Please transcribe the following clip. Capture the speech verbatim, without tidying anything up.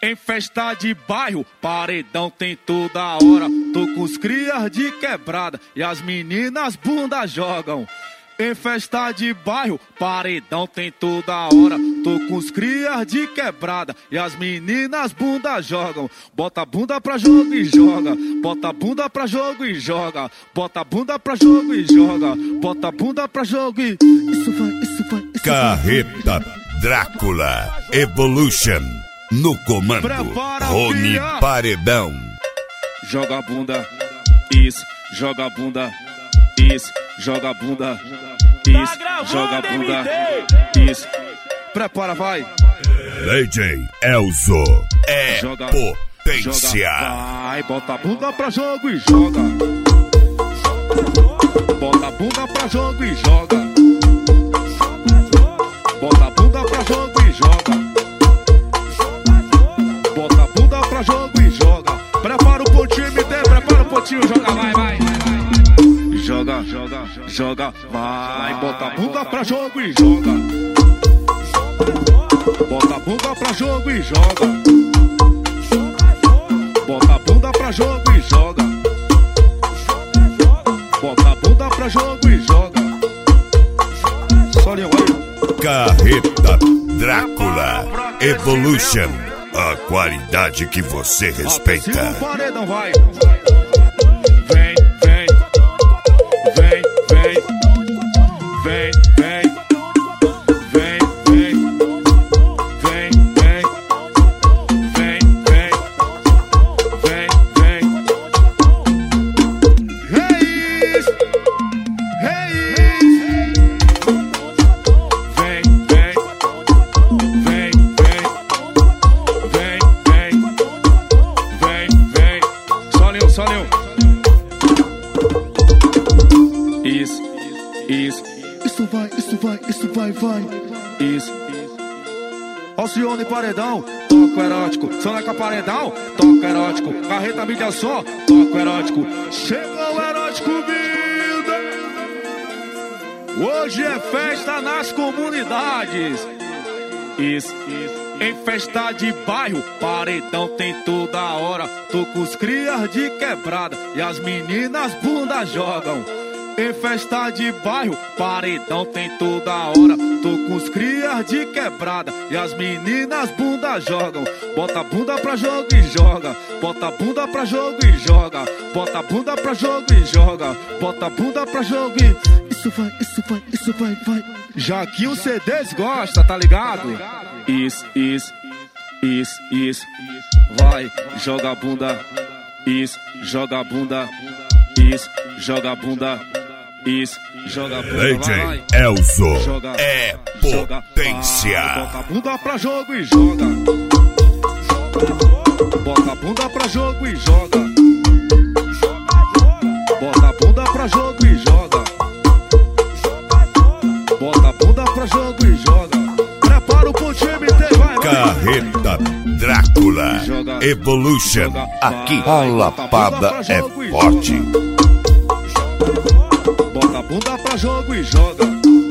Em festa de bairro, paredão tem toda hora. Tô com os crias de quebrada e as meninas bunda jogam. Em festa de bairro, paredão tem toda hora. Tô com os crias de quebrada e as meninas bunda jogam. Bota a bunda pra jogo e joga. Bota a bunda pra jogo e joga. Bota a bunda pra jogo e joga. Bota a bunda pra jogo e... Isso vai, isso vai, isso Carreta vai. Drácula Evolution. No comando, Prepara, Rony filha. Paredão. Joga a bunda, isso, joga a bunda, isso, joga a bunda, isso, Tá joga a gravando, bunda, M D? isso. Prepara, vai. D J Elzo é Joga, potência. joga, vai, bota a bunda pra jogo e joga. Bota a bunda pra jogo e joga. Bota a bunda pra jogo e joga. Bota a bunda pra jogo e joga. Prepara o pontinho, M D, prepara o pontinho, joga, vai, vai, vai. Joga, joga, joga, vai. Bota a bunda pra jogo e joga. Bota a bunda pra jogo e joga. Bota a bunda pra jogo e joga. Bota a bunda pra jogo e joga. Solinho aí. Carreta Drácula Evolution. A qualidade que você respeita. O paredão vai. Vem, vem. Vem, vem. Vem, vem. Vem, vem. Vem, vem. Vem, vem. Vem, vem. Reis. Reis. Vem, vem. Vem, vem. Vem, vem, vem, vem. Solinho, solinho. Isso, isso. Isso vai, isso vai, isso vai, vai. Isso. Alcione Paredão, toco erótico. Soneca Paredão, toco erótico. Carreta mídia só, toco erótico. Chegou o erótico vida. Hoje é festa nas comunidades. Isso, isso. Em festa de bairro, paredão tem toda hora. Tô com os crias de quebrada e as meninas bunda jogam. Em festa de bairro, paredão tem toda hora. Tô com os crias de quebrada e as meninas bunda jogam. Bota a bunda pra jogo e joga. Bota a bunda pra jogo e joga. Bota a bunda pra jogo e joga. Bota a bunda pra jogo e... Isso vai, isso vai, isso vai, vai. Já que o C Ds gosta, tá ligado? Isso, isso, isso, isso. Vai, joga a bunda. Isso, joga a bunda. Isso, joga a bunda. Isso, joga a bunda. D J Elzo é potência. Bota a bunda pra jogo e joga. Bota a bunda pra jogo e joga. Bota a bunda pra jogo e joga. Bota a bunda pra jogo e joga. Prepara o pontinho, M D, vai, vai. Carreta Drácula Evolution. Aqui a lapada é forte. Bota a bunda pra jogo e joga.